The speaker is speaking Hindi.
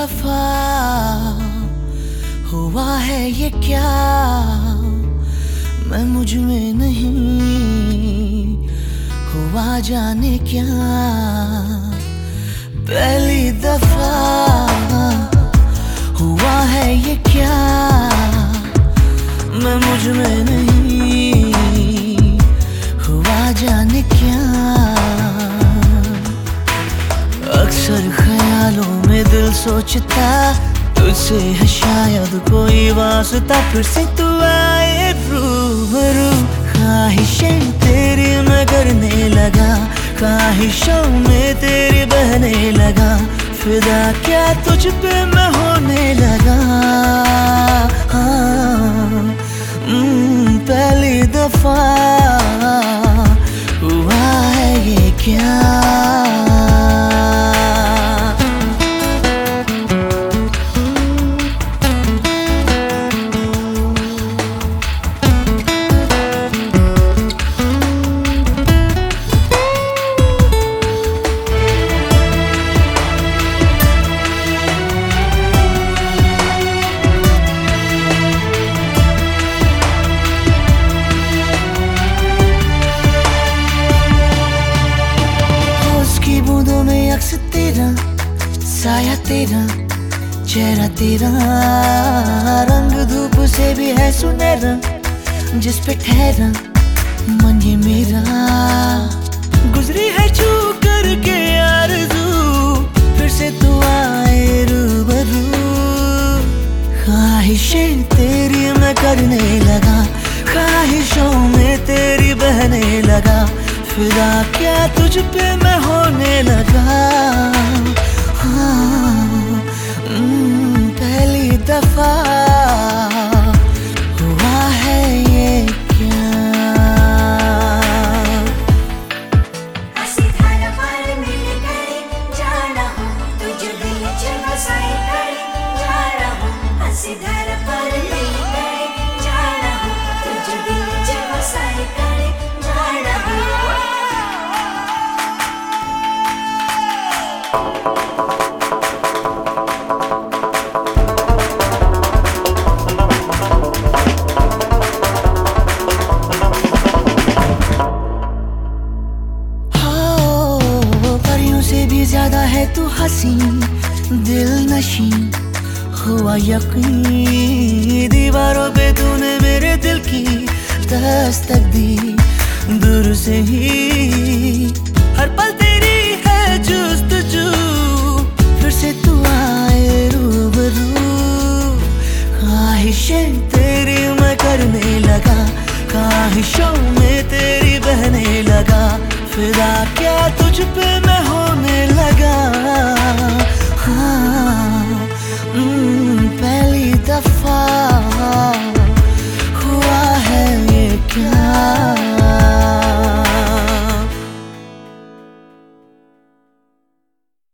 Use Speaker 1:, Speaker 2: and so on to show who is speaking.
Speaker 1: दफा हुआ है ये क्या, मैं मुझ में नहीं हुआ जाने क्या। पहली दफा हुआ है ये क्या, मैं मुझ में नहीं हुआ जाने क्या। अक्सर ख्यालों में दिल सोचता तुझसे है शायद कोई वास्ता, फिर से तू आए रूबरू। ख्वाहिशें तेरी मैं करने लगा, ख्वाहिशों में तेरी बहने लगा, फिदा क्या तुझ पे मैं होने लगा। पहली दफा हुआ है ये क्या। अक्स तेरा, साया तेरा, चेहरा तेरा, रंग धूप से भी है सुनहरा, जिस पे ठहरा मन ये मेरा। गुजरी है छू करके आरज़ू, फिर से तू आए रूबरू। ख्वाहिशें तेरी मैं करने लगा, ख्वाहिशों में तेरी बहने लगा, फिदा क्या तुझ पे मैं होने लगा। पहली दफा हुआ है ये क्या।
Speaker 2: हंसी धारा पर मिल गए जाना हो, तुझे दिल च बसाए करे जाना हो। हंसी धारा पर मिल गए जाना हो, तुझे दिल च बसाए करे जाना हो।
Speaker 1: परियों से भी ज्यादा है तू हंसी, दिल नशी हुआ यकीन। दीवारों पे तूने मेरे दिल की दस्तक दी, दूर से ही हर पल तेरी है जुस्तजू, फिर से तू आए रूबरू। ख्वाहिशें तेरी मैं करने लगा, ख्वाहिशों में तेरी बहने लगा, फिदा क्या तुझ पे